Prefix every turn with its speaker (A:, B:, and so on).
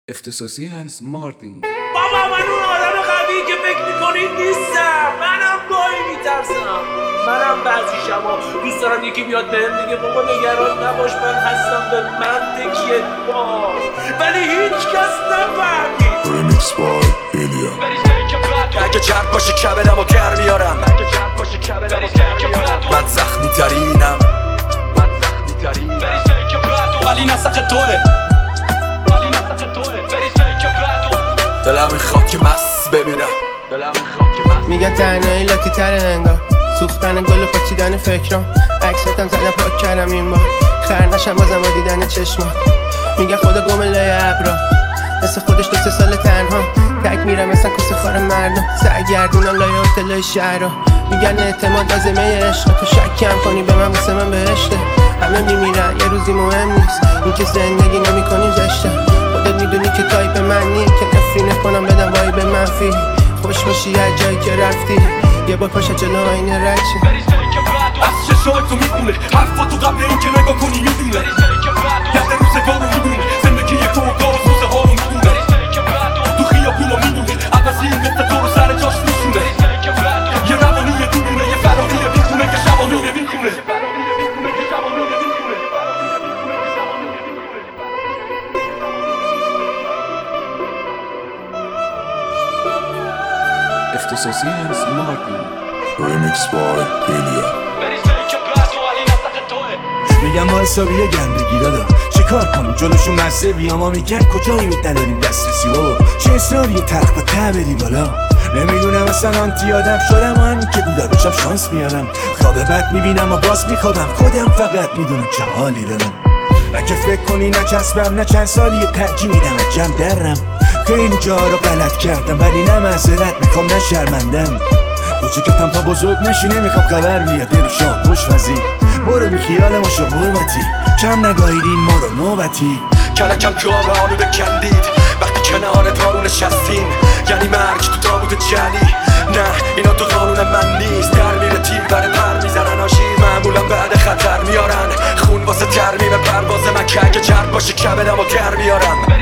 A: اختصاصی هست مارتین.
B: بابا من اون آدم قوی که فکر میکنید نیستم. منم گاهی میترسم. منم بعضی شبا دوست دارم یکی بیاد بهم بگه بابا نگران نباش من هستم، به من تکیه کن، ولی هیچ کس نفهمید.
C: ریمیکس بای ایلیا.
D: اگه جرد باشه کبدمو در میارم، من زخمی ترینم، ولی نسخ توه، دلم میخواد که مست بمیرم.
E: میگن تنهایی لاتی تره انگار، سوختن گل و پاچیدن فکرام. عکساتم زدم پاک کردم این بار، خر نشم بازم با دیدن چشما. میگن خدا گم لای ابرا، مثل خودش 2-3 سال تنها تک میرم مثل کسی خار مردم. سرگردونم لای هتلای شهرها، میگن اعتماد لازمه عشق. تو شک کم کنی به من واسه من بهشته. همه میمیرن یه روزی مهم نیست، این که زندگی نمی‌کنیم زشته. خودت میدونی که تایپ من نی که نفرینه کنم بدم وایب منفی. خوش باشی هر جایی که رفتی، یه بار پاشا جلو آینه رد شی.
D: از چشای تو میخونه حرفا تو قبل این که نگاه کنی میدونه. یاد روزگار رو میدونی، زندگی تو گاز روزه ها رو میدونه. تو خیابونا میدونی عوضی مثل تو رو سر جاش میشونه. یه روانی میدونه، یه فراری میخونه که شبانه میخونه.
A: اختصاصی هست مارتین.
C: ریمیکس بای ایلیا.
F: میگم با حسابی گندگی دادا چیکار کنیم جلوشون مزه بیام. ما میگن کجایی نداریم دسترسی بابا، چه اصراری ترق با ته بری بالا. نمیدونم اصلا آنتی آدم شدم و همین که بیدار بشم شانس میارم. خواب بد میبینم و باز میخوابم، خودم فقط میدونم چه حالی دارم. نه که فکر کنی نچسبم، نه چند سالی ترجیح میدم جمع درم. خیلی جا رو غلط کردم ولی نه معذرت میخوام نه شرمندم. کوچیکتم تا بزرگ نشی نمیخوام خبر بیاد دل شام خوش وزی. برو بی خیال ما شو حرمتی، کم نگاهیدین ما رو نوبتی.
D: کلکم که آنو بکندید وقتی کنار دارو نشستین، یعنی مرگ تو تابوت جلی. نه اینا تو قانون من نیست، در میره تیر بره پر میزنن آشیر. معمولا بعد خطر میارن خون واسه ترمیم پرواز من، که اگه جرد باشه کبدمو در میارم.